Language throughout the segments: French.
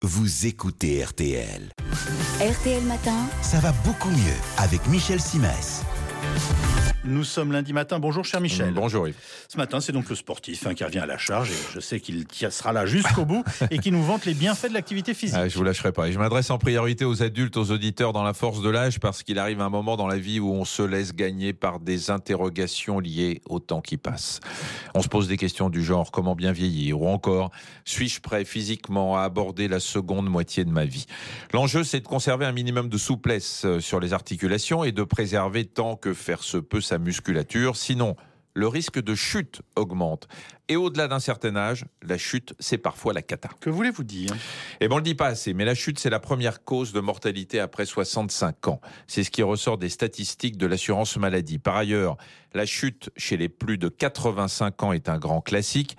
Vous écoutez RTL. RTL Matin. Ça va beaucoup mieux avec Michel Simès. Nous sommes lundi matin. Bonjour cher Michel. Bonjour Yves. Ce matin, c'est donc le sportif qui revient à la charge et je sais qu'il sera là jusqu'au bout et qui nous vante les bienfaits de l'activité physique. Je vous lâcherai pas. Et je m'adresse en priorité aux adultes, aux auditeurs dans la force de l'âge parce qu'il arrive un moment dans la vie où on se laisse gagner par des interrogations liées au temps qui passe. On se pose des questions du genre comment bien vieillir ou encore suis-je prêt physiquement à aborder la seconde moitié de ma vie. L'enjeu, c'est de conserver un minimum de souplesse sur les articulations et de préserver tant que faire se peut sa musculature. Sinon, le risque de chute augmente. Et au-delà d'un certain âge, la chute, c'est parfois la cata. Que voulez-vous dire ? Eh bien, on ne le dit pas assez, mais la chute, c'est la première cause de mortalité après 65 ans. C'est ce qui ressort des statistiques de l'assurance maladie. Par ailleurs, la chute chez les plus de 85 ans est un grand classique.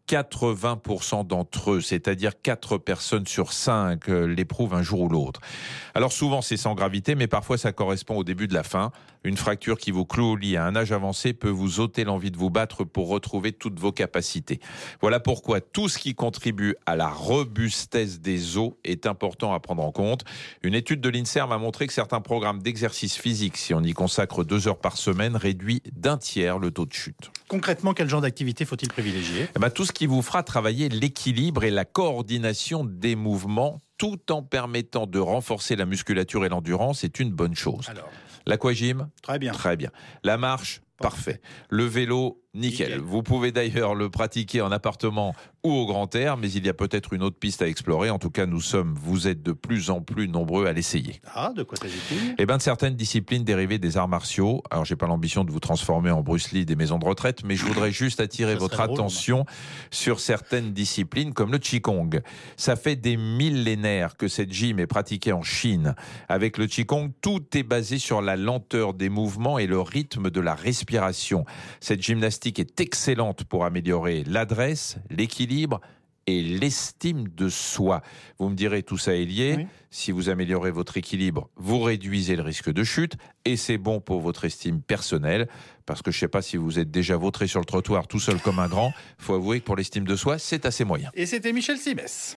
80% d'entre eux, c'est-à-dire 4 personnes sur 5, l'éprouvent un jour ou l'autre. Alors souvent c'est sans gravité, mais parfois ça correspond au début de la fin. Une fracture qui vous cloue au lit à un âge avancé peut vous ôter l'envie de vous battre pour retrouver toutes vos capacités. Voilà pourquoi tout ce qui contribue à la robustesse des os est important à prendre en compte. Une étude de l'INSERM a montré que certains programmes d'exercice physique, si on y consacre 2 heures par semaine, réduit d'1/3 le taux de chute. Concrètement, quel genre d'activité faut-il privilégier ? Tout ce qui vous fera travailler l'équilibre et la coordination des mouvements tout en permettant de renforcer la musculature et l'endurance est une bonne chose. Alors, l'aquagym ? très bien. Très bien. La marche ? Parfait. Le vélo ? Nickel. Vous pouvez d'ailleurs le pratiquer en appartement ou au grand air, mais il y a peut-être une autre piste à explorer. En tout cas, vous êtes de plus en plus nombreux à l'essayer. Ah, de quoi s'agit-il ? De certaines disciplines dérivées des arts martiaux. Alors, j'ai pas l'ambition de vous transformer en Bruce Lee des maisons de retraite, mais je voudrais juste attirer votre attention sur certaines disciplines comme le Qigong. Ça fait des millénaires que cette gym est pratiquée en Chine. Avec le Qigong, tout est basé sur la lenteur des mouvements et le rythme de la respiration. Cette gymnastique est excellente pour améliorer l'adresse, l'équilibre et l'estime de soi. Vous me direz, tout ça est lié. Oui. Si vous améliorez votre équilibre, vous réduisez le risque de chute et c'est bon pour votre estime personnelle. Parce que je ne sais pas si vous êtes déjà vautré sur le trottoir tout seul comme un grand. Il faut avouer que pour l'estime de soi, c'est assez moyen. Et c'était Michel Simès.